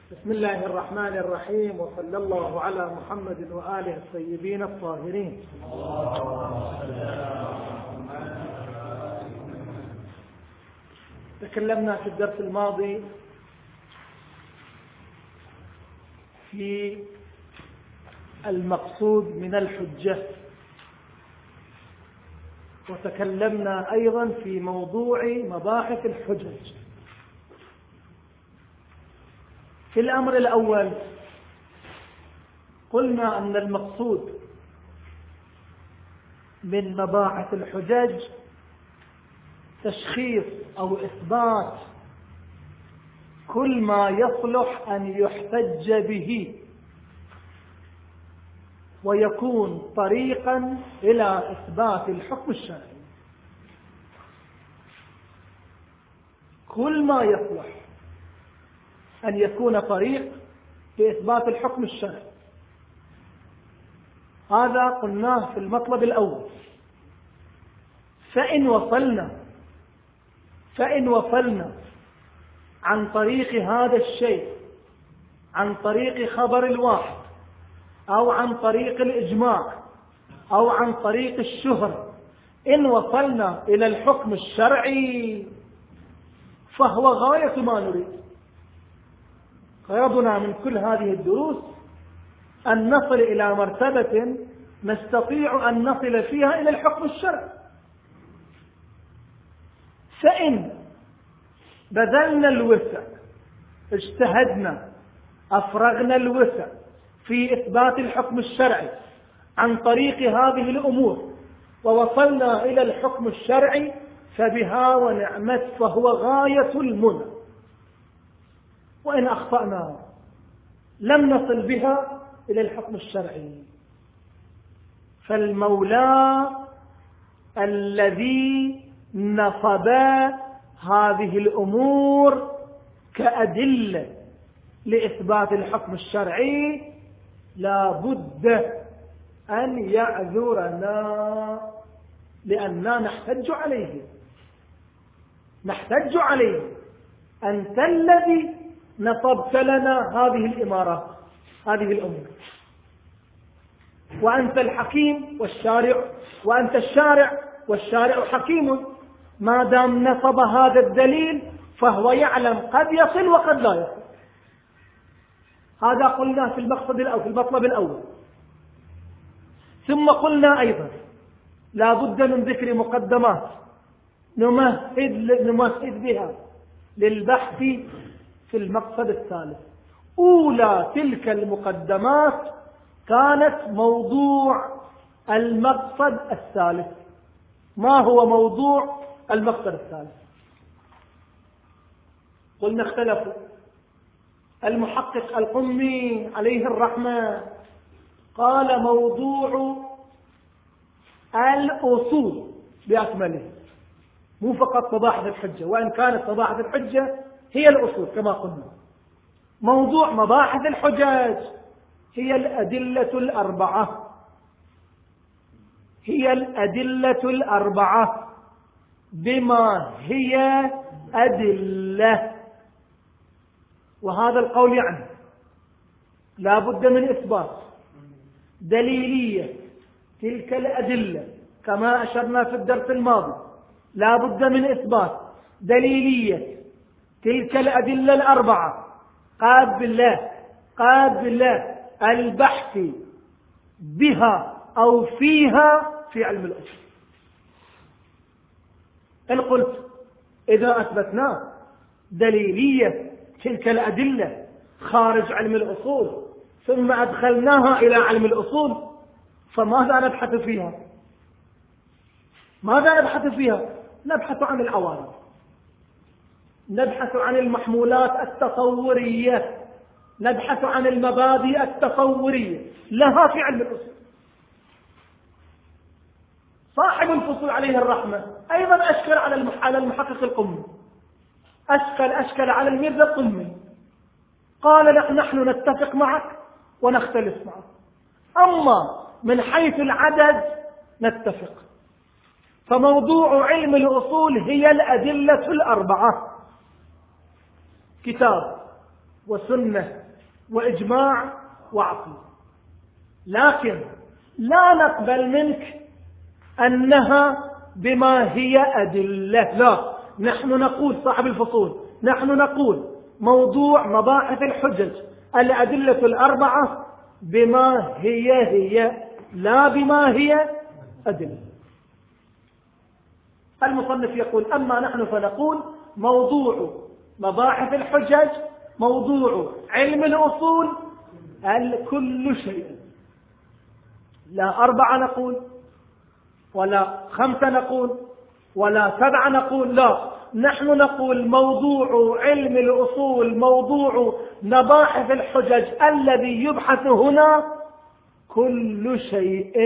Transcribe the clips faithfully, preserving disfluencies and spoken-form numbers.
بسم الله الرحمن الرحيم، وصلى الله على محمد وآله الطيبين الطاهرين. تكلمنا في الدرس الماضي في المقصود من الحجة، وتكلمنا أيضا في موضوع مباحث الحجج. في الأمر الأول قلنا أن المقصود من مباحث الحجج تشخيص أو إثبات كل ما يصلح أن يحتج به ويكون طريقا إلى إثبات الحكم الشرعي. كل ما يصلح أن يكون طريق لإثبات الحكم الشرعي، هذا قلناه في المطلب الأول. فإن وصلنا فإن وصلنا عن طريق هذا الشيء، عن طريق خبر الواحد أو عن طريق الإجماع أو عن طريق الشهرة، إن وصلنا إلى الحكم الشرعي فهو غاية ما نريد. غرضنا من كل هذه الدروس أن نصل إلى مرتبة نستطيع أن نصل فيها إلى الحكم الشرعي. فإن بذلنا الوسع، اجتهدنا، أفرغنا الوسع في إثبات الحكم الشرعي عن طريق هذه الأمور ووصلنا إلى الحكم الشرعي فبها ونعمت، فهو غاية المنى. وإن أخطأنا لم نصل بها إلى الحكم الشرعي. فالمولى الذي نصب هذه الأمور كأدلة لإثبات الحكم الشرعي لا بد أن يعذرنا، لأننا نحتج عليه نحتج عليه أنت الذي نصبت لنا هذه الإمارات، هذه الأمور، وأنت الحكيم والشارع، وأنت الشارع والشارع حكيم. ما دام نصب هذا الدليل فهو يعلم قد يصل وقد لا يصل. هذا قلنا في المقصد الأول، في المطلب الأول. ثم قلنا أيضا لا بد من ذكر مقدمات نمهد نمهد بها للبحث في المقصد الثالث. أولى تلك المقدمات كانت موضوع المقصد الثالث. ما هو موضوع المقصد الثالث؟ قلنا اختلفوا. المحقق القمي عليه الرحمة قال موضوع الأصول بأكمله، مو فقط مباحث الحجة، وإن كانت مباحث الحجة هي الأصول كما قلنا. موضوع مباحث الحجج هي الأدلة الأربعة، هي الأدلة الأربعة بما هي أدلة. وهذا القول يعني لا بد من إثبات دليلية تلك الأدلة، كما أشرنا في الدرس الماضي. لا بد من إثبات دليلية تلك الأدلة الأربعة قبل قبل البحث بها أو فيها في علم الأصول. إن قلت إذا أثبتنا دليلية تلك الأدلة خارج علم الأصول ثم أدخلناها إلى علم الأصول، فماذا نبحث فيها؟ ماذا نبحث فيها؟ نبحث عن العوارض، نبحث عن المحمولات التصورية، نبحث عن المبادئ التصورية لها في علم الأصول. صاحب الفصول عليه الرحمة أيضا أشكل على المحقق القمي، أشكل أشكل على الميرزا القمي، قال نحن نتفق معك ونختلف معك، أما من حيث العدد نتفق. فموضوع علم الأصول هي الأدلة الأربعة: كتاب وسنة وإجماع وعقل، لكن لا نقبل منك أنها بما هي أدلة. لا، نحن نقول صاحب الفصول، نحن نقول موضوع مباحث الحجج الأدلة الأربعة بما هي هي، لا بما هي أدلة. المصنف يقول أما نحن فنقول موضوع مباحث الحجج موضوع علم الأصول كل شيء، لا أربعة نقول ولا خمسة نقول ولا سبعة نقول، لا، نحن نقول موضوع علم الأصول موضوع مباحث الحجج الذي يبحث هنا كل شيء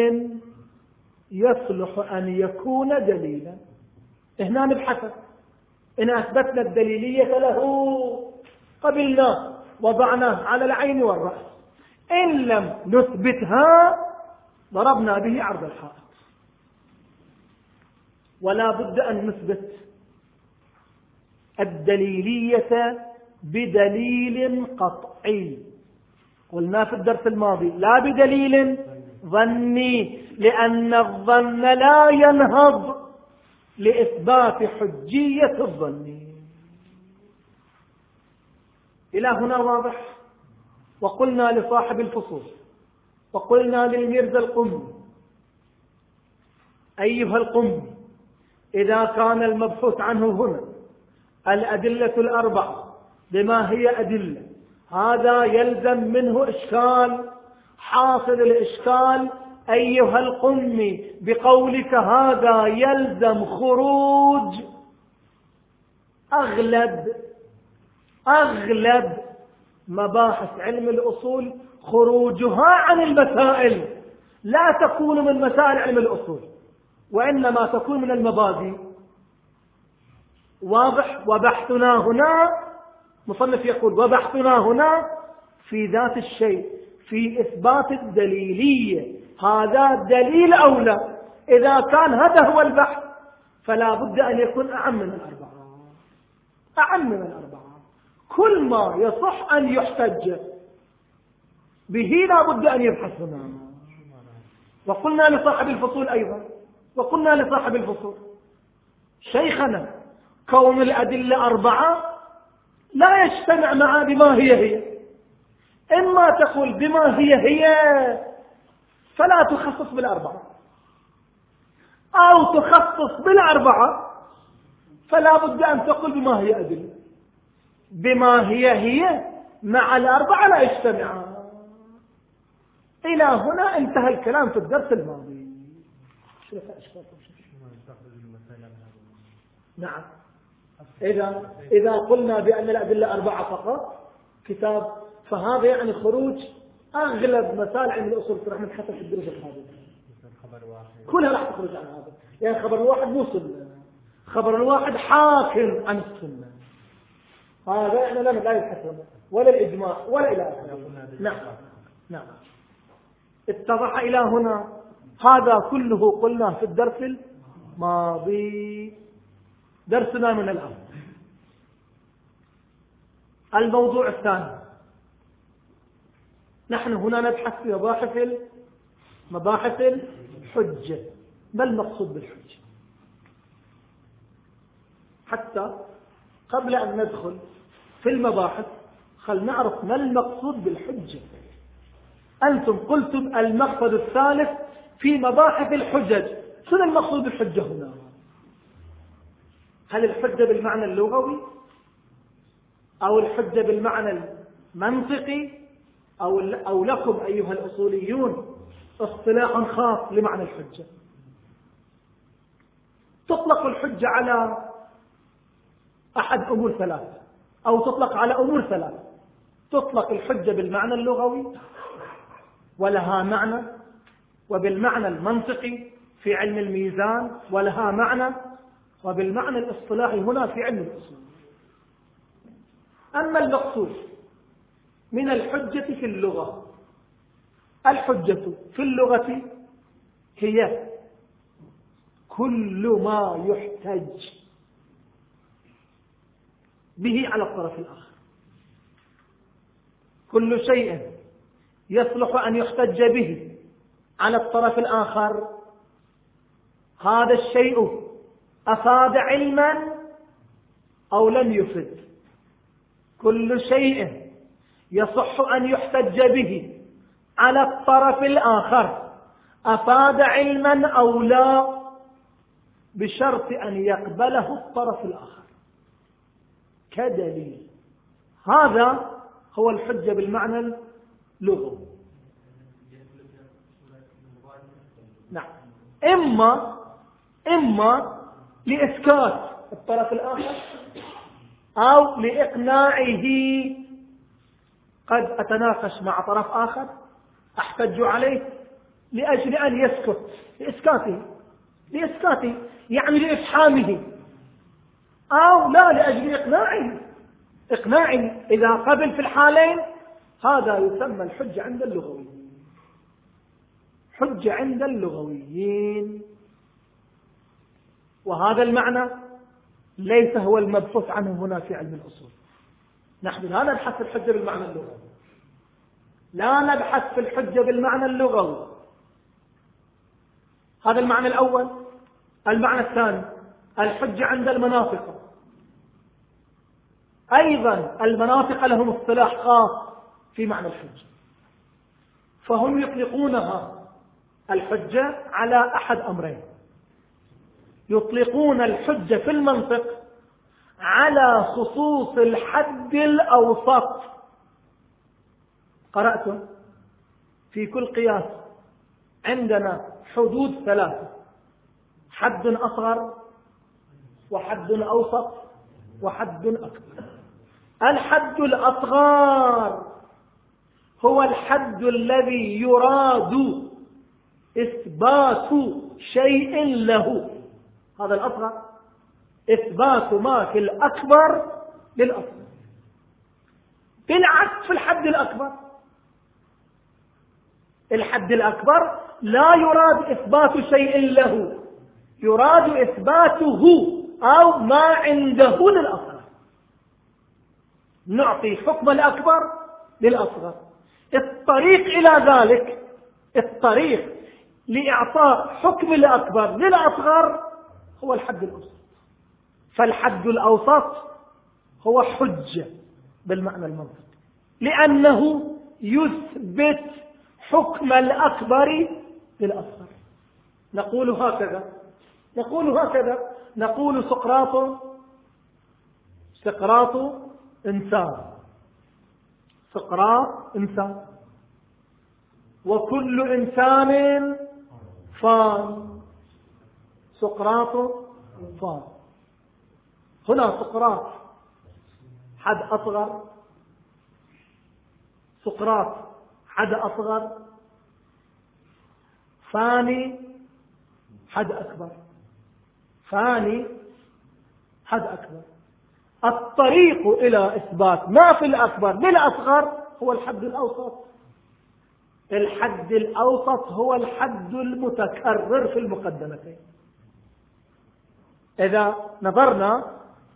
يصلح أن يكون دليلا. هنا نبحث، إن أثبتنا الدليلية له قبلناه وضعناه على العين والرأس، إن لم نثبتها ضربنا به عرض الحائط. ولا بد أن نثبت الدليلية بدليل قطعي، قلنا في الدرس الماضي لا بدليل ظني، لأن الظن لا ينهض لإثبات حجية الظن. إلى هنا واضح؟ وقلنا لصاحب الفصول وقلنا للميرزا القمي أيها القمي، إذا كان المبحوث عنه هنا الأدلة الأربعة بما هي أدلة، هذا يلزم منه إشكال. حاصل الإشكال أيها القمي بقولك هذا يلزم خروج أغلب أغلب مباحث علم الأصول، خروجها عن المسائل لا تكون من مسائل علم الأصول وإنما تكون من المبادئ. واضح؟ وبحثنا هنا، مصنف يقول وبحثنا هنا في ذات الشيء، في إثبات الدليلية. هذا دليل أولى، إذا كان هذا هو البحث فلا بد أن يكون أعم من الأربعة، أعم من الأربعة. كل ما يصح أن يحتج به لا بد أن يبحث هنا. وقلنا لصاحب الفصول أيضا، وقلنا لصاحب الفصول شيخنا كون الأدلة أربعة لا يجتمع مع بما هي هي. إما تقول بما هي هي فلا تخصص بالأربعة، أو تخصص بالأربعة فلا بد أن تقول بما هي أدلة. بما هي هي مع الأربعة لا يجتمعان. إلى هنا انتهى الكلام في الدرس الماضي. نعم، إذا إذا قلنا بأن الأدلة أربعة فقط كتاب، فهذا يعني خروج أغلب مسائل علم الأصول راح نتحدث في الدروس القادمة كلها راح تخرج عن هذا. يعني خبر الواحد مو سنة، خبر الواحد حاكم عن السنة، هذا يعني لا لا يبحث ولا الإجماع ولا إلى آخره. نعم نعم، اتضح إلى هنا. هذا كله قلنا في الدرس الماضي. درسنا من الآن الموضوع الثاني. نحن هنا نبحث في مباحث مباحث الحجة. ما المقصود بالحجة؟ حتى قبل أن ندخل في المباحث خل نعرف ما المقصود بالحجة. أنتم قلتم المقصد الثالث في مباحث الحجج، شنو المقصود بالحجة هنا؟ هل الحجة بالمعنى اللغوي أو الحجة بالمعنى المنطقي أو أو لكم أيها الأصوليون اصطلاح خاص لمعنى الحجة؟ تطلق الحجة على أحد أمور ثلاثة أو تطلق على أمور ثلاثة. تطلق الحجة بالمعنى اللغوي ولها معنى، وبالمعنى المنطقي في علم الميزان ولها معنى، وبالمعنى الاصطلاحي هنا في علم الأصول. أما المقصود من الحجة في اللغة، الحجة في اللغة هي كل ما يحتج به على الطرف الآخر. كل شيء يصلح أن يحتج به على الطرف الآخر، هذا الشيء أفاد علما أو لم يفد. كل شيء يصح أن يحتج به على الطرف الآخر أفاد علما أو لا، بشرط أن يقبله الطرف الآخر كدليل. هذا هو الحجة بالمعنى اللغوي. نعم، إما إما لإسكات الطرف الآخر أو لإقناعه. قد أتناقش مع طرف آخر أحتج عليه لأجل أن يسكت، لإسكاته لإسكاته يعني لإفحامه، أو لا لأجل إقناعه إقناعه إذا قبل في الحالين هذا يسمى الحجة عند اللغويين. حجة عند اللغويين، وهذا المعنى ليس هو المبحوث عنه هنا في علم الأصول. نحن لا نبحث في الحجة بالمعنى اللغوي، لا نبحث في الحجة بالمعنى اللغوي. هذا المعنى الأول. المعنى الثاني الحجة عند المناطق. أيضا المناطق لهم اصطلاح خاص في معنى الحجة، فهم يطلقونها الحجة على أحد أمرين. يطلقون الحجة في المنطق على خصوص الحد الأوسط. قرأت في كل قياس عندنا حدود ثلاثة: حد أصغر وحد أوسط وحد أكبر. الحد الأصغر هو الحد الذي يراد إثبات شيء له، هذا الأصغر، إثبات ما في الأكبر للأصغر. بالعكس في الحد الأكبر، الحد الأكبر لا يراد إثبات شيء له، يراد إثباته أو ما عنده للأصغر. نعطي حكم الأكبر للأصغر. الطريق إلى ذلك، الطريق لإعطاء حكم الأكبر للأصغر هو الحد الأوسط. فالحد الأوسط هو حجة بالمعنى المنطقي، لأنه يثبت حكم الأكبر للأصغر. نقول هكذا نقول هكذا نقول سقراط سقراط إنسان، سقراط إنسان، وكل إنسان فان، سقراط فان. هنا سقراط حد أصغر، سقراط حد أصغر، فاني حد أكبر، فاني حد أكبر. الطريق إلى إثبات ما في الأكبر للأصغر هو الحد الأوسط. الحد الأوسط هو الحد المتكرر في المقدمتين. إذا نظرنا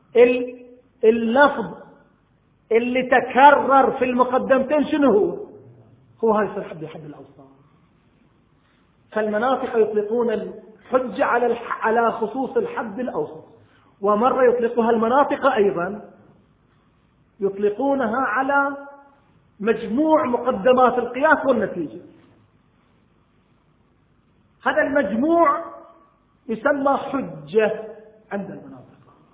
اللفظ اللي تكرر في المقدمتين شنو هو؟ هو هذا الحد الحد الأوسط. فالمناطق يطلقون الحجة على على خصوص الحد الأوسط، ومرة يطلقها المناطق أيضا يطلقونها على مجموع مقدمات القياس والنتيجة. هذا المجموع يسمى حجة عند المناطق.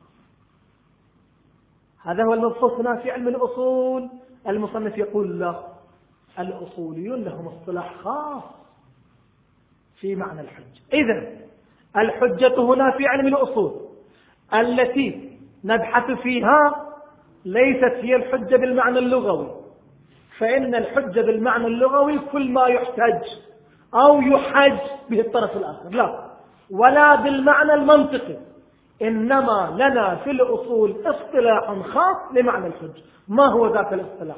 هذا هو المبسوط هنا في علم الأصول. المصنف يقول له الأصوليون لهم اصطلاح خاص في معنى الحجة. إذن الحجة هنا في علم الأصول التي نبحث فيها ليست هي الحجة بالمعنى اللغوي، فإن الحجة بالمعنى اللغوي كل ما يحتج أو يحج به الطرف الآخر، لا، ولا بالمعنى المنطقي. إنما لنا في الأصول اصطلاح خاص لمعنى الحجة. ما هو ذاك الاصطلاح؟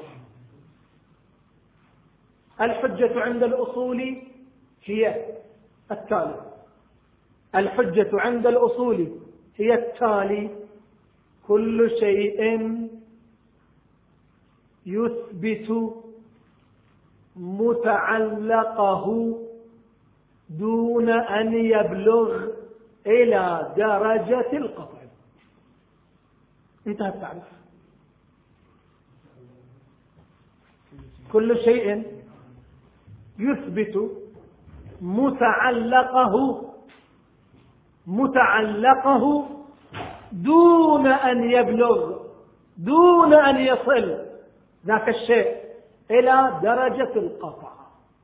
الحجة عند الأصول هي التالي الحجة عند الأصول هي التالي كل شيء يثبت متعلقه دون أن يبلغ إلى درجة القطع. انتهى التعريف. كل شيء يثبت متعلقه متعلقه دون أن يبلغ دون أن يصل ذاك الشيء إلى درجة القطع.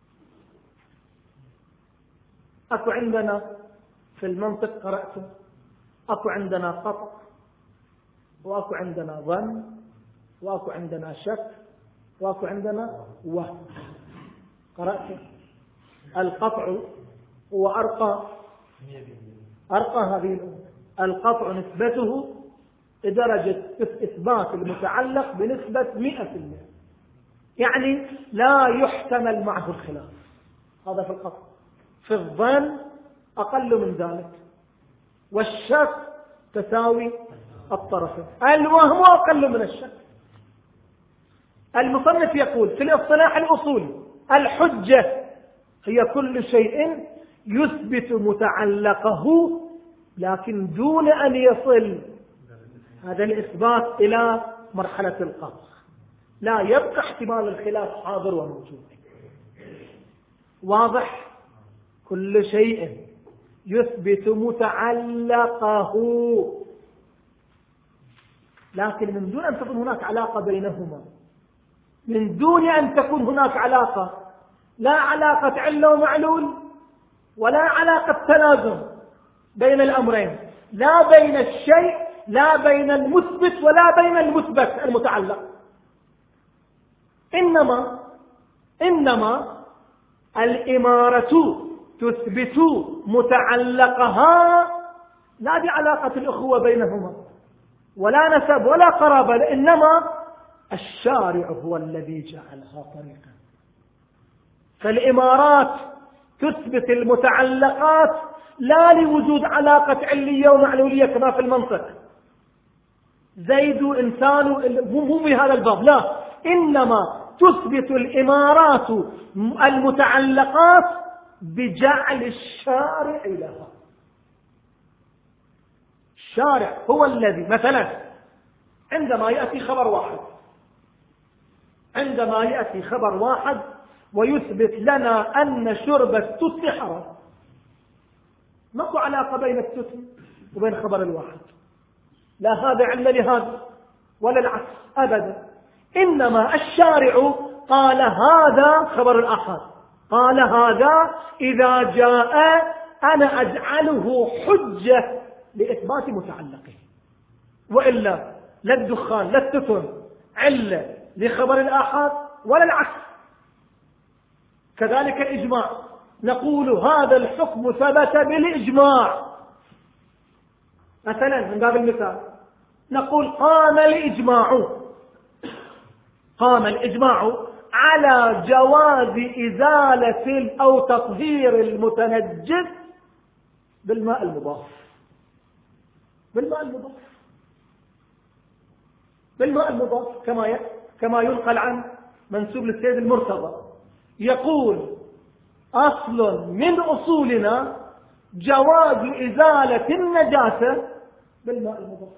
أكو عندنا في المنطق قرأته أكو عندنا قطع، وأكو عندنا ظن، وأكو عندنا شك، وأكو عندنا وهم. قرأته القطع هو أرقى أرقى هذه الأمور. القطع نسبته درجة إثبات المتعلق بنسبة مئة في المئة، يعني لا يحتمل معه الخلاف. هذا في القطع. في الظن أقل من ذلك، والشك تساوي الطرفين، الوهم أقل من الشك. المصنف يقول في الاصطلاح الأصولي الحجة هي كل شيء يثبت متعلقه لكن دون أن يصل هذا الإثبات إلى مرحلة القطع، لا يبقى احتمال الخلاف حاضر وموجود. واضح؟ كل شيء يثبت متعلقه لكن من دون أن تكون هناك علاقة بينهما، من دون أن تكون هناك علاقة، لا علاقة علة ومعلول ولا علاقة تلازم بين الأمرين، لا بين الشيء لا بين المثبت ولا بين المثبت المتعلق. إنما إنما الإمارة تثبت متعلقها لا بعلاقة الأخوة بينهما ولا نسب ولا قرابة، إنما الشارع هو الذي جعلها طريقا. فالإمارات تثبت المتعلقات لا لوجود علاقة علية ومعلولية كما في المنطق، زيد إنسان مو في هذا الباب، لا، إنما تثبت الإمارات المتعلقات بجعل الشارع لها. الشارع هو الذي مثلا عندما يأتي خبر واحد عندما يأتي خبر واحد ويثبت لنا أن شرب التت حرام، ماكو علاقة بين التت وبين خبر الواحد، لا هذا علة لهذا ولا العكس أبدا. إنما الشارع قال هذا خبر الآحاد، قال هذا إذا جاء أنا أجعله حجة لإثبات متعلقه، وإلا لا الدخان لا التتن علة لخبر الآحاد ولا العكس. كذلك الإجماع، نقول هذا الحكم ثبت بالإجماع. مثلا من باب المثال نقول قام الإجماع قام الإجماع على جواز إزالة أو تطهير المتنجس بالماء المضاف بالماء المضاف بالماء المضاف كما كما ينقل عن منسوب للسيد المرتضى، يقول أصل من أصولنا جواز إزالة النجاسة بالماء المضاف.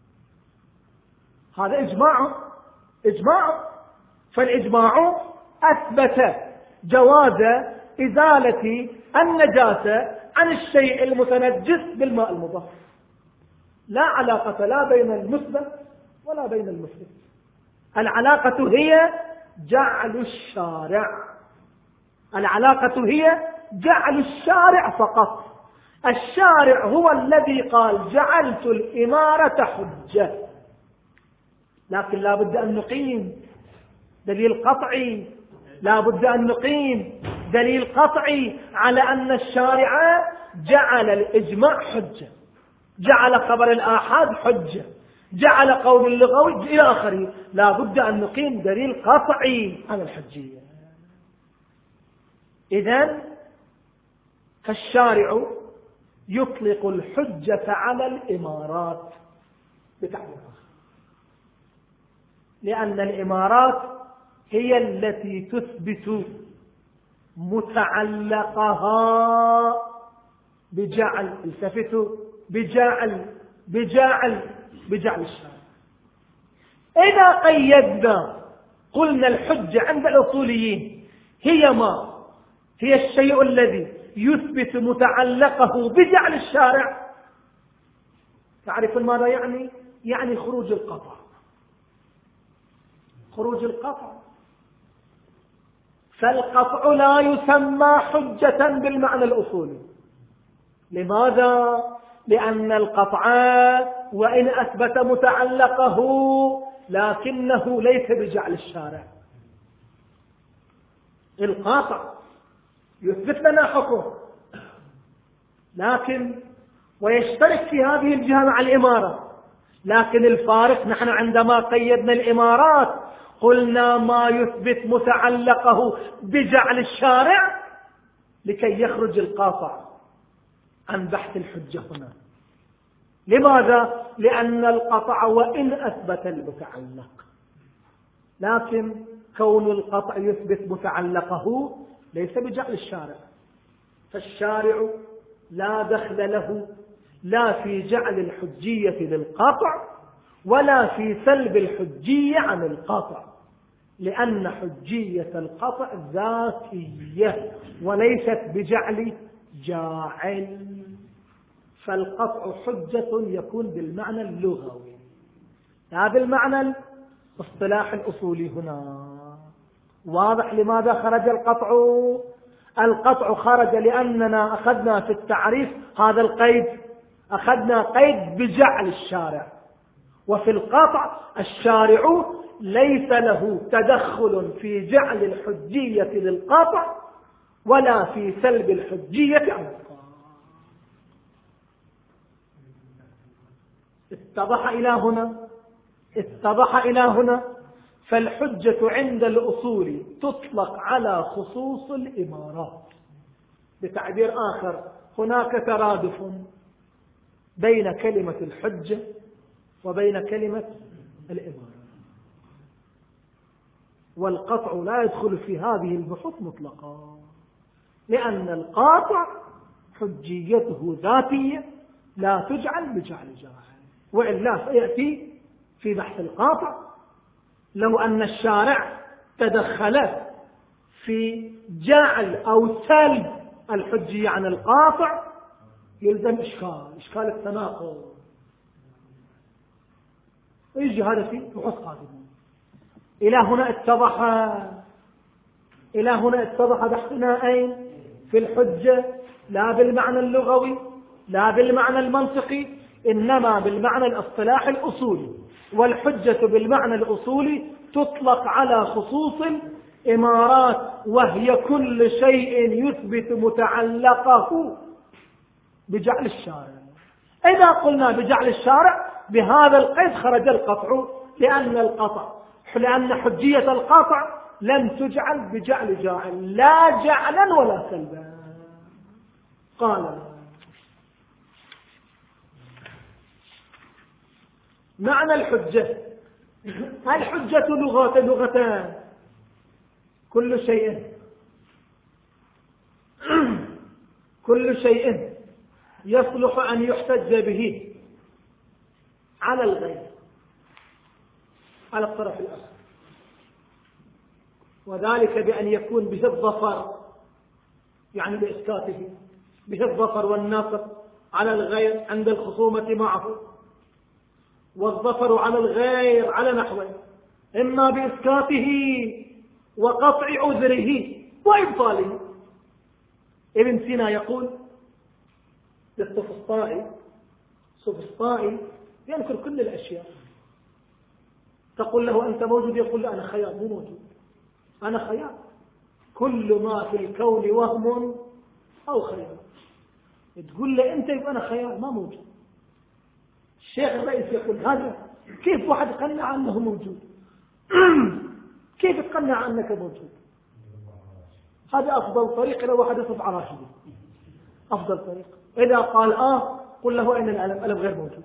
هذا إجماع إجماع فالإجماع أثبت جواز إزالة النجاسة عن الشيء المتنجس بالماء المضاف، لا علاقة لا بين المثبت ولا بين المثبت. العلاقة هي جعل الشارع العلاقة هي جعل الشارع فقط. الشارع هو الذي قال جعلت الإمارة حجة، لكن لا بد أن نقيم دليل قطعي لا بد أن نقيم دليل قطعي على أن الشارع جعل الإجماع حجة، جعل خبر الآحاد حجة، جعل قول اللغوي إلى آخره. لا بد أن نقيم دليل قطعي على الحجية. إذن فالشارع يطلق الحجة على الإمارات بتعبير آخر، لأن الإمارات هي التي تثبت متعلقها بجعل، التفتوا، بجعل بجعل بجعل الشارع. إذا قيدنا قلنا الحجة عند الأصوليين هي ما هي الشيء الذي يثبت متعلقه بجعل الشارع. تعرفون ماذا يعني؟ يعني خروج القطع، خروج القطع. فالقطع لا يسمى حجة بالمعنى الأصولي. لماذا؟ لأن القطع وإن أثبت متعلقه لكنه ليس بجعل الشارع. القاطع يثبت لنا حكم، لكن ويشترك في هذه الجهة مع الإمارة، لكن الفارق نحن عندما قيدنا الإمارات قلنا ما يثبت متعلقه بجعل الشارع لكي يخرج القاطع عن بحث الحجة هنا. لماذا؟ لأن القطع وإن أثبت المتعلق، لكن كون القطع يثبت متعلقه ليس بجعل الشارع، فالشارع لا دخل له لا في جعل الحجية للقطع ولا في سلب الحجية عن القطع، لأن حجية القطع ذاتية وليست بجعل جاعل. فالقطع حجة يكون بالمعنى اللغوي لا بالمعنى الاصطلاح الأصولي. هنا واضح لماذا خرج القطع؟ القطع خرج لأننا أخذنا في التعريف هذا القيد، أخذنا قيد بجعل الشارع، وفي القطع الشارع ليس له تدخل في جعل الحجية للقطع ولا في سلب الحجية عن القطع. اتضح إلى هنا؟ اتضح إلى هنا؟ فالحجة عند الأصول تطلق على خصوص الإمارات. بتعبير آخر هناك ترادف بين كلمة الحجة وبين كلمة الإمارة، والقطع لا يدخل في هذه البحوث مطلقا، لأن القاطع حجيته ذاتية لا تجعل بجعل جاعل. وإلا سيأتي في بحث القاطع لو أن الشارع تدخل في جعل أو سلب الحجية عن القاطع يلزم إشكال، إشكال التناقض، ويجي هذا في بحث قادمة. إلى هنا اتضح إلى هنا اتضح بحثنا أين؟ في الحجة، لا بالمعنى اللغوي لا بالمعنى المنطقي، إنما بالمعنى الاصطلاحي الأصولي. والحجة بالمعنى الأصولي تطلق على خصوص الإمارات، وهي كل شيء يثبت متعلقه بجعل الشارع. إذا قلنا بجعل الشارع بهذا القيد خرج القطع، لأن القطع لأن حجية القطع لم تجعل بجعل جاعل، لا جعلا ولا سلبا. قال معنى الحجة. الحجة لغة لغتان، كل شيء كل شيء يصلح أن يحتج به على الغير على الطرف الآخر، وذلك بأن يكون به الظفر، يعني بإسكاته، به الظفر والنصر على الغير عند الخصومة معه، والظفر على الغير على نحوه، إما بإسكاته وقطع عذره وإبطاله. ابن سينا يقول للسفسطائي، السفسطائي ينكر كل الأشياء، تقول له أنت موجود، يقول له أنا خيال، مو موجود، أنا خيال، كل ما في الكون وهم أو خيال. تقول له أنت يبقى أنا خيال ما موجود. الشيخ الرئيس يقول هذا كيف واحد يقنع أنه موجود؟ كيف تقنع أنك موجود؟ هذا أفضل طريق لو واحد يصف على راشده، أفضل طريق. إذا قال آه قل له أين الألم؟ ألم غير موجود،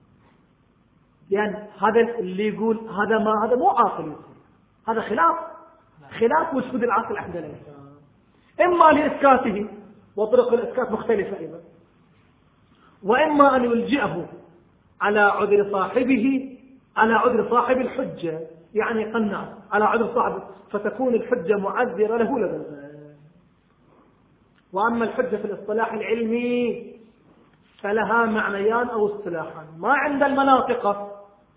لأن هذا اللي يقول هذا ما هذا مو عاقل، هذا خلاف خلاف وجود العقل عند الإنسان، إما لإسكاته وطرق الإسكات مختلفة أيضا، وإما أن يلجئه على عذر صاحبه، على عذر صاحب الحجة، يعني قنع على عذر صاحبه فتكون الحجة معذرة له لدى الغير. وأما الحجة في الاصطلاح العلمي فلها معنيان أو اصطلاحان، ما عند المناطق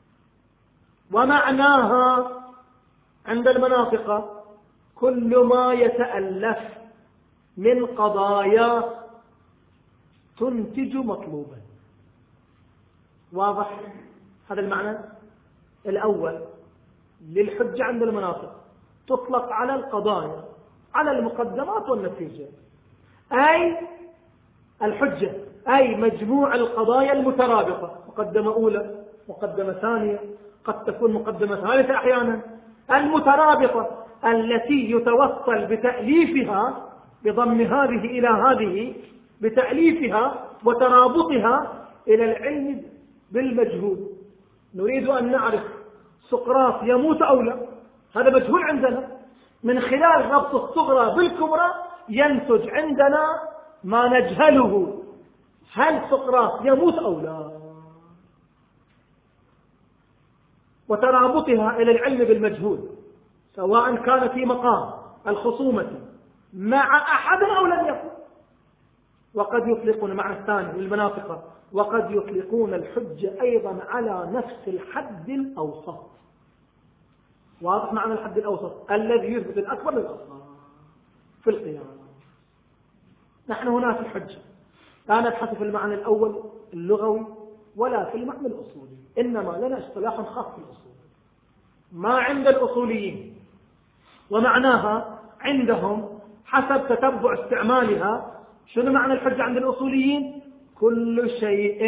ومعناها عند المناطق كل ما يتألف من قضايا تنتج مطلوبا. واضح هذا المعنى الأول للحجة عند المناطق، تطلق على القضايا، على المقدمات والنتيجة، أي الحجة أي مجموع القضايا المترابطة، مقدمة أولى مقدمة ثانية، قد تكون مقدمة ثالثة أحيانا، المترابطة التي يتوصل بتأليفها بضم هذه إلى هذه، بتأليفها وترابطها إلى العلم بالمجهول. نريد أن نعرف سقراط يموت أو لا، هذا مجهول عندنا، من خلال ربط الصغرى بالكبرى ينتج عندنا ما نجهله، هل سقراط يموت أو لا، وترابطها إلى العلم بالمجهول، سواء كان في مقام الخصومة مع أحد أو لم يكن. وقد يطلقون معنى الثاني للمناطق، وقد يطلقون الحجة أيضا على نفس الحد الأوسط. واضح معنى الحد الأوسط الذي يثبت الأكبر للأصغر في القيام. نحن هنا في الحجة لا نبحث في المعنى الأول اللغوي ولا في المعنى الأصولي، إنما لنا اصطلاح خاص بالأصول ما عند الأصوليين، ومعناها عندهم حسب تتبع استعمالها. شنو معنى الحجة عند الأصوليين؟ كل شيء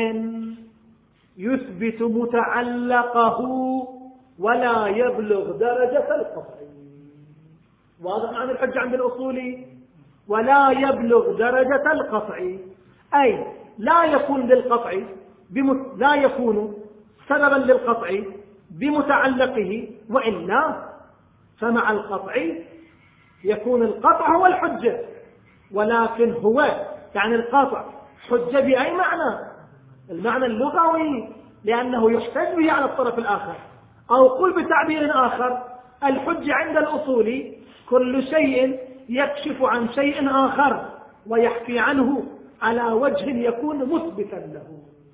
يثبت متعلقه ولا يبلغ درجة القطع. واضح معنى الحجة عند الأصولي؟ ولا يبلغ درجة القطع، أي لا يكون للقطع بمت... لا يكون سببا للقطع بمتعلقه، وإلا فمع القطع يكون القطع هو الحجة، ولكن هو يعني القطع حجة بأي معنى؟ المعنى اللغوي، لأنه يحتج به على الطرف الآخر. أو قل بتعبير آخر، الحجة عند الأصول كل شيء يكشف عن شيء آخر ويحكي عنه على وجه يكون مثبتا له.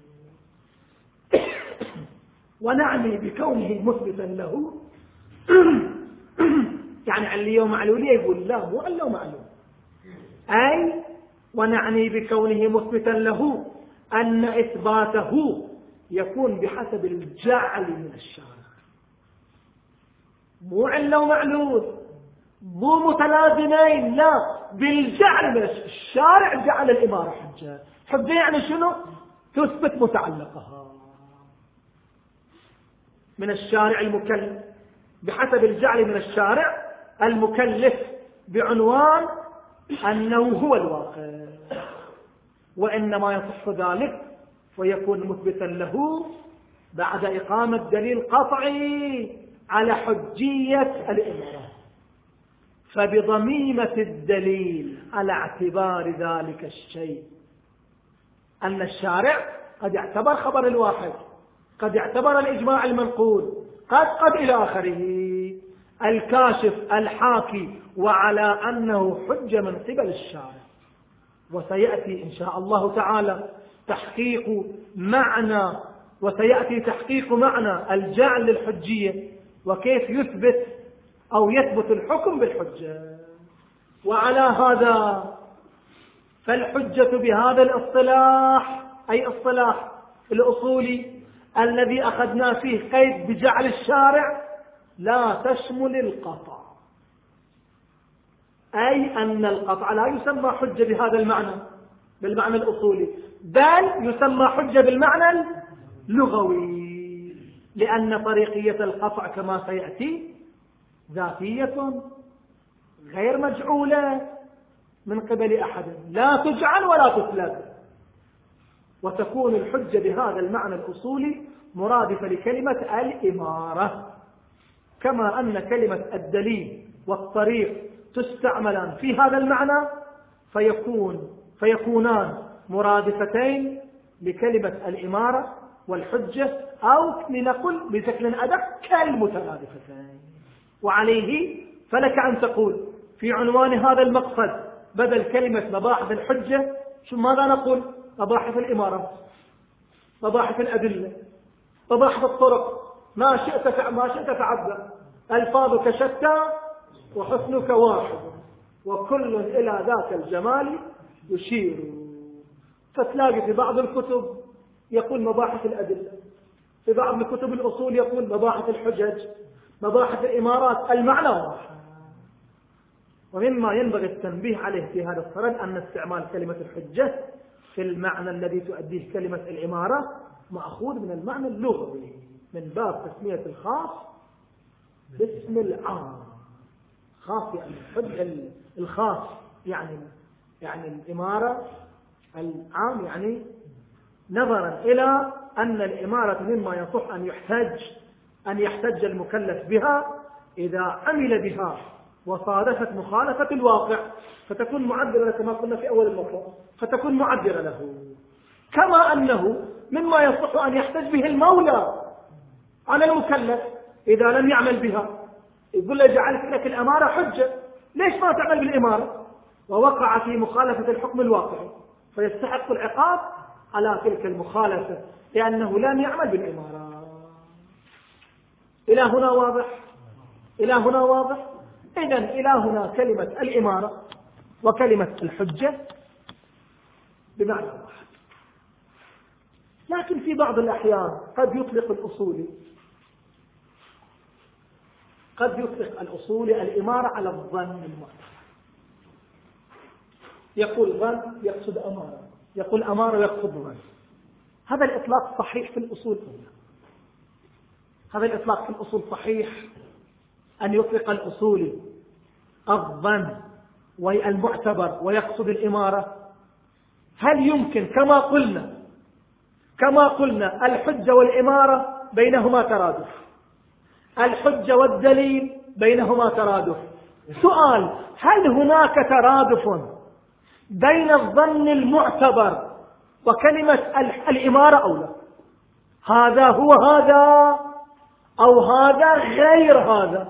ونعني بكونه مثبتا له يعني علية ومعلولية، يقول لا مو علة ومعلول، أي ونعني بكونه مثبتا له أن إثباته يكون بحسب الجعل من الشارع، مو علة ومعلول، مو متلازمين، لا بالجعل من الشارع. جعل الإمارة حجة، حجة يعني شنو؟ تثبت متعلقها من الشارع المكلف بحسب الجعل من الشارع المكلف بعنوان أنه هو الواقع، وإنما يصح ذلك ويكون مثبتا له بعد إقامة دليل قطعي على حجية الإمارة. فبضميمة الدليل على اعتبار ذلك الشيء أن الشارع قد اعتبر خبر الواحد، قد اعتبر الإجماع المنقول، قد قد إلى آخره الكاشف الحاكي، وعلى أنه حجة من قبل الشارع. وسيأتي إن شاء الله تعالى تحقيق معنى وسيأتي تحقيق معنى الجعل للحجية، وكيف يثبت أو يثبت الحكم بالحجة. وعلى هذا فالحجة بهذا الاصطلاح، أي اصطلاح الأصولي الذي أخذنا فيه قيد بجعل الشارع، لا تشمل القطع، أي أن القطع لا يسمى حجة بهذا المعنى بالمعنى الأصولي، بل يسمى حجة بالمعنى اللغوي، لأن طريقية القطع كما سيأتي ذاتية غير مجعولة من قبل أحد، لا تجعل ولا تسلب، وتكون الحجة بهذا المعنى الأصولي مرادفة لكلمة الإمارة، كما أن كلمة الدليل والطريق تستعملان في هذا المعنى فيكون فيكونان مرادفتين لكلمة الإمارة والحجة، أو لنقل بشكل أدق كالمترادفتين. وعليه فلك أن تقول في عنوان هذا المقصد بدل كلمة مباحث الحجة شو ماذا نقول؟ مباحث الإمارة، مباحث الأدلة، مباحث الطرق، ما شئت ما شئت فعبد، ألفاظك شتى وحسنك واحد وكل إلى ذاك الجمال يشير. فتلاقي في بعض الكتب يقول مباحث الأدلة، في بعض الكتب الأصول يقول مباحث الحجج، مباحث الإمارات، المعنى واحد. ومما ينبغي التنبيه عليه في هذا الصدد أن استعمال كلمة الحجة في المعنى الذي تؤديه كلمة الإمارة مأخوذ من المعنى اللغوي من باب تسمية الخاص باسم العام. خاص يعني الحج الخاص يعني يعني الإمارة، العام يعني نظرا إلى أن الإمارة مما يصح أن يحتج أن يحتج المكلف بها إذا عمل بها وصادفت مخالفة الواقع فتكون معبرة كما قلنا في أول المطلب، فتكون معبرة له. كما أنه مما يصح أن يحتج به المولى على المكلف إذا لم يعمل بها، يقول له جعلت لك الأمارة حجة، ليش ما تعمل بالإمارة؟ ووقع في مخالفة الحكم الواقعي فيستحق العقاب على تلك المخالفة لأنه لم يعمل بالإمارة. إلى هنا واضح؟ إلى هنا واضح؟ إذن إلى هنا كلمة الإمارة وكلمة الحجة بمعنى واحد. لكن في بعض الأحيان قد يطلق الأصولي قد يطلق الأصولي الإمارة على الظن المعتبر. يقول ظن يقصد أمارة، يقول أمارة يقصد ظن. هذا الإطلاق صحيح في الأصول هنا. هذا الإطلاق في الأصول صحيح أن يطلق الأصولي الظن والمعتبر ويقصد الإمارة. هل يمكن كما قلنا كما قلنا الحجة والإمارة بينهما ترادف، الحجة والدليل بينهما ترادف. سؤال: هل هناك ترادف بين الظن المعتبر وكلمة الإمارة أو لا؟ هذا هو هذا أو هذا غير هذا؟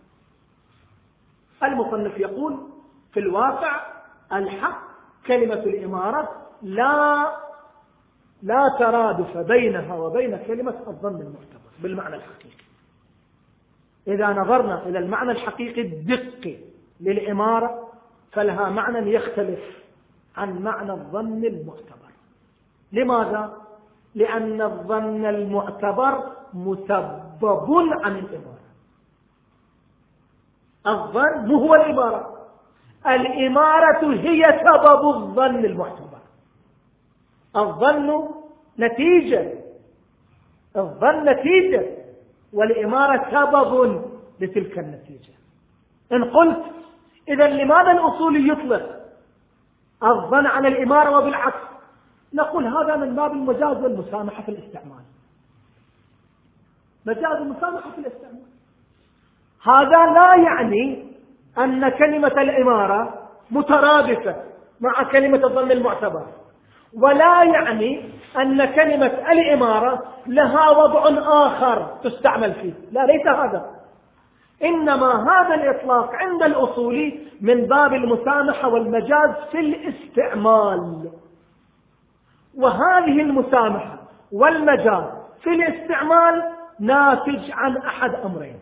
المصنف يقول في الواقع الحق كلمة الإمارة لا لا ترادف بينها وبين كلمة الظن المعتبر بالمعنى الحقيقي. إذا نظرنا إلى المعنى الحقيقي الدقي للإمارة فلها معنى يختلف عن معنى الظن المعتبر. لماذا؟ لأن الظن المعتبر مسبب عن الإمارة. الظن مو هو الإمارة، الإمارة هي سبب الظن المعتبر. الظن نتيجة، الظن نتيجة والإمارة سبب لتلك النتيجة. إن قلت إذا لماذا الأصولي يطلق الظن على الإمارة وبالعكس؟ نقول هذا من باب المجاز والمسامحة في الاستعمال. مجاز المسامحة في الاستعمال هذا لا يعني أن كلمة الإمارة مترادفة مع كلمة الظن المعتبر، ولا يعني أن كلمة الإمارة لها وضع آخر تستعمل فيه، لا، ليس هذا. إنما هذا الإطلاق عند الأصولي من باب المسامحة والمجاز في الاستعمال. وهذه المسامحة والمجاز في الاستعمال ناتج عن أحد أمرين: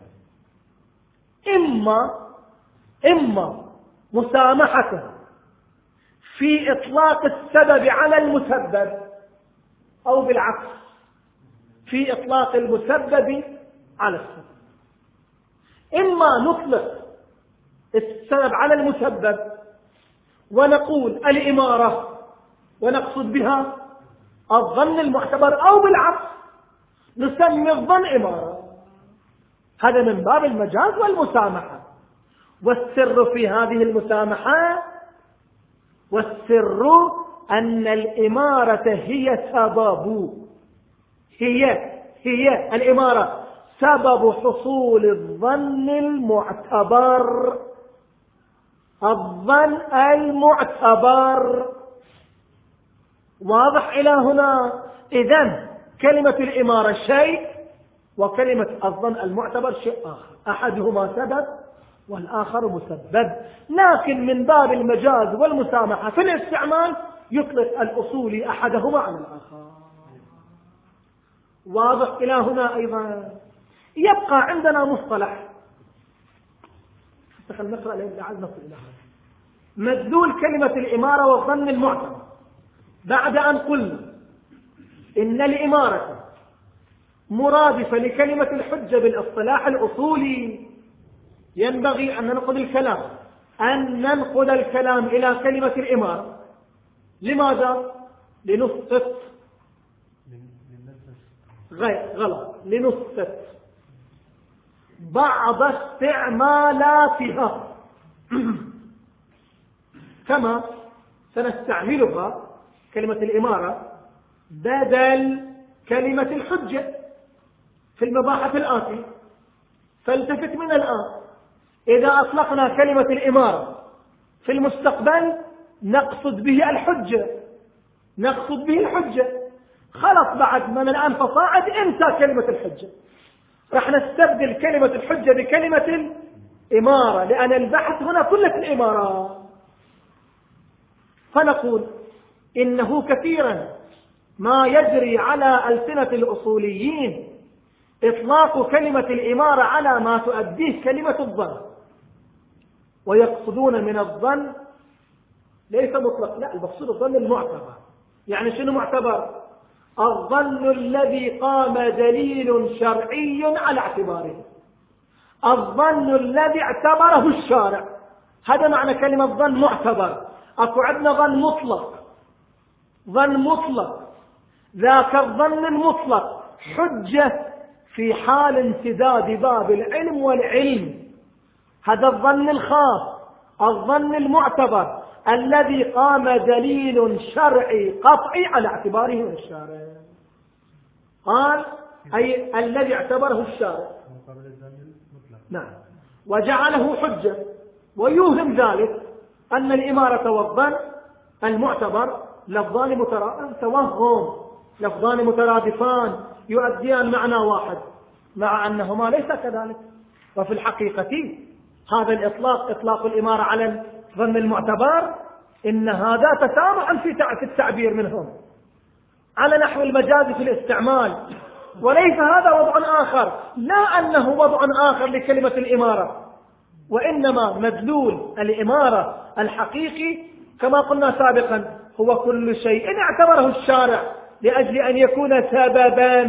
إما إما مسامحته في إطلاق السبب على المسبب، أو بالعكس في إطلاق المسبب على السبب. إما نطلق السبب على المسبب ونقول الإمارة ونقصد بها الظن المعتبر، أو بالعكس نسمي الظن إمارة. هذا من باب المجاز والمسامحة. والسر في هذه المسامحة والسر أن الإمارة هي سبب، هي هي الإمارة سبب حصول الظن المعتبر. الظن المعتبر واضح إلى هنا؟ إذن كلمة الإمارة شيء، وكلمة الظن المعتبر شيء آخر، أحدهما سبب والآخر مسبب، لكن من باب المجاز والمسامحة في الاستعمال يطلق الأصولي أحدهما على الآخر. واضح إلى هنا؟ أيضا يبقى عندنا مصطلح خل نقرأ لعل نصل إلى هذا. مدلول كلمة الإمارة والظن المعتبر بعد أن قلنا إن الإمارة مرادفة لكلمة الحجة بالاصطلاح الأصولي، ينبغي أن ننقل الكلام أن ننقل الكلام إلى كلمة الإمارة. لماذا؟ لنثبت غير غلط لنثبت بعض استعمالاتها كما سنستعملها كلمة الإمارة بدل كلمة الحجة في المباحث الآتية. فالتفت من الآن، إذا أطلقنا كلمة الإمارة في المستقبل نقصد به الحجة، نقصد به الحجة. خلص بعد من الآن فصاعد انسى كلمة الحجة، رح نستبدل كلمة الحجة بكلمة الإمارة، لأن البحث هنا كله الإمارة. فنقول إنه كثيرا ما يجري على ألسنة الأصوليين إطلاق كلمة الإمارة على ما تؤديه كلمة الظن، ويقصدون من الظن ليس مطلق، لا، المقصود الظن المعتبر. يعني شنو معتبر؟ الظن الذي قام دليل شرعي على اعتباره، الظن الذي اعتبره الشارع، هذا معنى كلمة ظن معتبر. أكو عندنا ظن مطلق، ظن مطلق ذاك الظن المطلق حجة في حال انسداد باب العلم والعلم. هذا الظن الخاص، الظن المعتبر الذي قام دليل شرعي قطعي على اعتباره من الشارع. قال أي الذي اعتبره الشارع، نعم، وجعله حجة. ويوهم ذلك أن الإمارة والظن المعتبر لفظان مترادفان، توهم لفظان مترادفان يؤديان معنى واحد، مع أنهما ليس كذلك. وفي الحقيقة هذا الإطلاق، إطلاق الإمارة على الظن المعتبر، إن هذا تسامح في التعبير منهم على نحو المجاز في الاستعمال، وليس هذا وضع آخر، لا أنه وضع آخر لكلمة الإمارة، وإنما مدلول الإمارة الحقيقي كما قلنا سابقا هو كل شيء اعتبره الشارع لأجل أن يكون سببا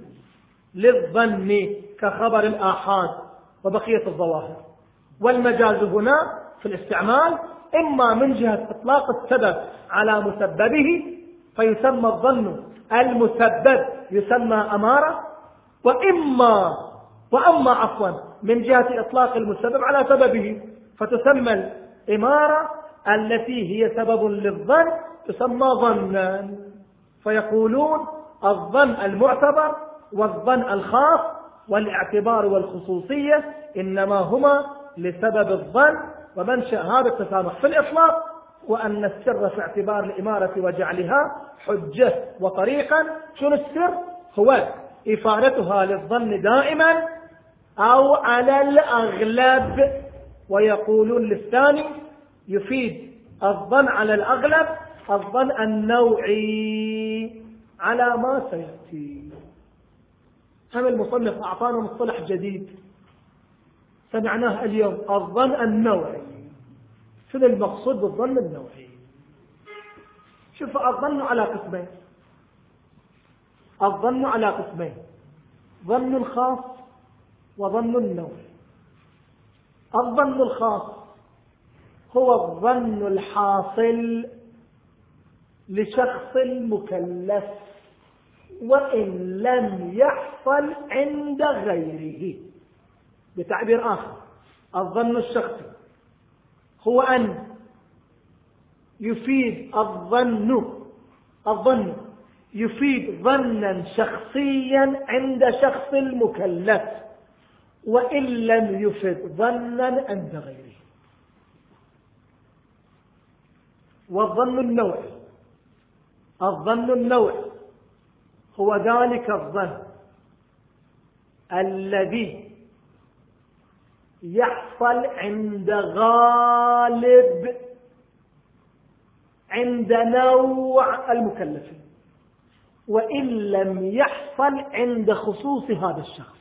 للظن كخبر الآحاد وبقية الظواهر. والمجاز هنا في الاستعمال إما من جهة إطلاق السبب على مسببه فيسمى الظن المسبب يسمى أمارة، وإما وأما عفوا من جهة إطلاق المسبب على سببه فتسمى الإمارة التي هي سبب للظن تسمى ظنا. فيقولون الظن المعتبر والظن الخاص والاعتبار والخصوصية إنما هما لسبب الظن ومنشأ هذا التسامح في الإطلاق، وأن السر في اعتبار الإمارة وجعلها حجة وطريقا. شنو السر؟ هو إفادتها للظن دائما أو على الأغلب، ويقولون للثاني يفيد الظن على الأغلب الظن النوعي على ما سيأتي. هم المصنف أعطانا مصطلح جديد سمعناه اليوم، الظن النوعي. شنو المقصود بالظن النوعي؟ شوف، الظن على قسمين، الظن على قسمين، ظن خاص وظن نوعي. الظن الخاص هو الظن الحاصل لشخص مكلف وإن لم يحصل عند غيره. بتعبير آخر، الظن الشخصي هو أن يفيد الظن الظن يفيد ظنا شخصيا عند شخص المكلف، وإن لم يفد ظنا عند غيره. والظن النوعي، الظن النوعي هو ذلك الظن الذي يحصل عند غالب عند نوع المكلفين، وإن لم يحصل عند خصوص هذا الشخص.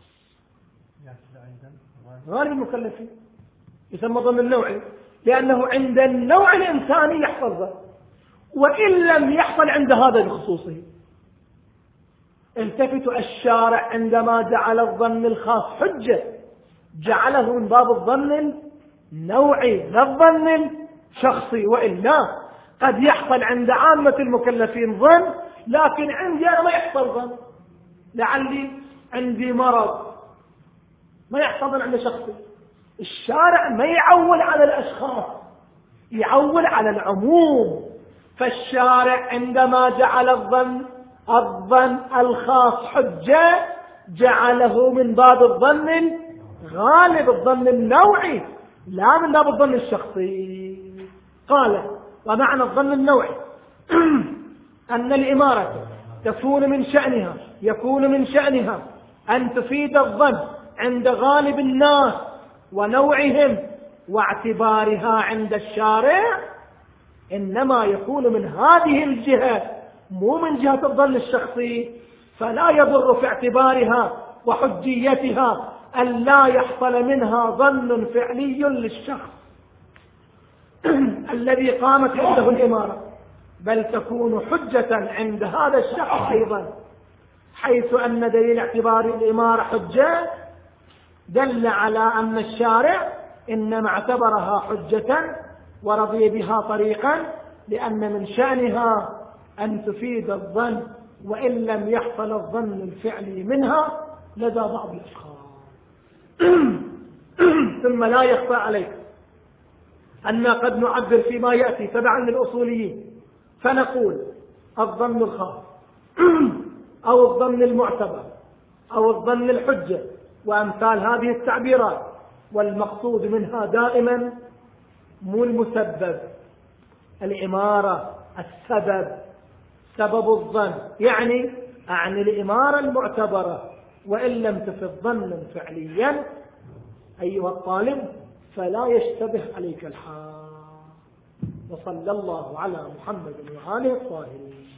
غالب المكلفين يسمى ظن النوعي، لأنه عند النوع الإنساني يحصل ظن، وإن لم يحصل عند هذا بخصوصه. التفتوا، الشارع عندما جعل الظن الخاص حجة جعله من باب الظن النوعي لا الظن الشخصي، وإلا قد يحصل عند عامة المكلفين ظن، لكن عندي أنا ما يحصل ظن، لعلي عندي مرض ما يحصل ظن عند شخصي. الشارع ما يعول على الأشخاص، يعول على العموم. فالشارع عندما جعل الظن الظن الخاص حجة جعله من باب الظن الغالب، الظن النوعي، لا من باب الظن الشخصي. قال: ومعنى الظن النوعي أن الإمارة تكون من شأنها يكون من شأنها أن تفيد الظن عند غالب الناس ونوعهم، واعتبارها عند الشارع إنما يكون من هذه الجهة، مو من جهة الظن الشخصي. فلا يضر في اعتبارها وحجيتها أن لا يحصل منها ظن فعلي للشخص الذي قامت عنده الإمارة، بل تكون حجة عند هذا الشخص أيضا، حيث أن دليل اعتبار الإمارة حجة دل على أن الشارع إنما اعتبرها حجة ورضي بها طريقا، لأن من شأنها أن تفيد الظن وإن لم يحصل الظن الفعلي منها لدى بعض الأشخاص. ثم لا يخفى عليك أن قد نعبر فيما يأتي تبعا للأصوليين فنقول الظن الخاص أو الظن المعتبر أو الظن الحجة وأمثال هذه التعبيرات، والمقصود منها دائما مو المسبب، الإمارة السبب، سبب الظن، يعني أعني الإمارة المعتبرة، وإن لم تفد ظنا فعليا أيها الطالب فلا يشتبه عليك الحال. وصلى الله على محمد وآله الطاهرين.